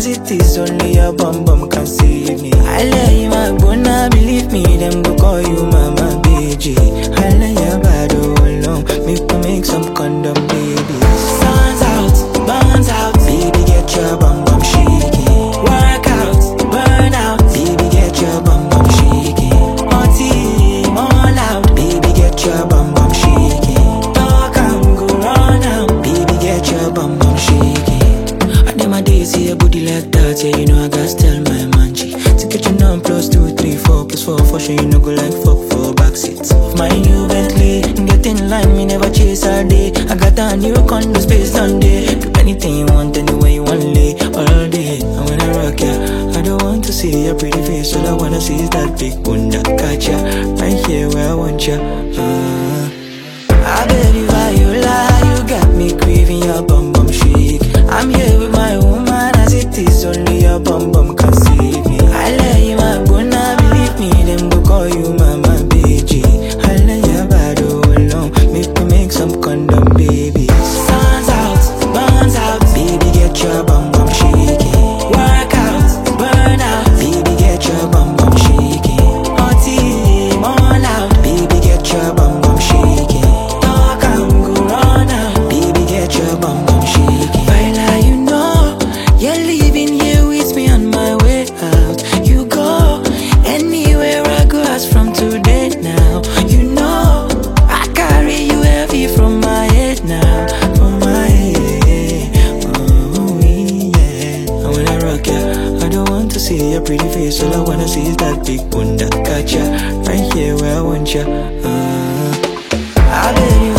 it is, only your bum bum can save me. I lay my bona, believe me, them go call you mama BG. I lay your body alone, make some condom baby. Burns out, baby get your bum bum shaky. Work out, burn out, baby get your bum bum shaky. Party, all out, baby get your bum bum shaky. Talk and go run out, baby get your bum bum shaky. I need my days see a booty like that, yeah you know I gotta tell my man G. To get your numb plus 2, 3, 4 plus 4 for sure you know go like fuck for backseat. Of my new Bentley, get in line, me never chase all day. I got a new condo space down there. Do anything you want, anywhere you want, lay all day. And when I rock ya, I don't want to see your pretty face. All I wanna see is that big bunda. Got ya, right here where I want ya. I baby Viola, you got me craving your bum bum shake. I'm here with my woman, as it is, only your bum bum can save me. I lay my bona, believe me, them go call you mama BG. I lay your body alone, make some condom baby. Burns out, baby get your bum bum shaky. Work out, burn out, baby get your bum bum shaky. Party, all out, baby get your bum bum shaky. Talk and go run out, baby get your bum bum shaky. Viola, you know you're leaving here with me on my way out. You go anywhere I go, as from today now. You know I carry you heavy from my head now, from my head. Oh yeah. And when I rock ya, I don't want to see your pretty face. All I wanna see is that big bunda. Got ya, right here where I want ya. I baby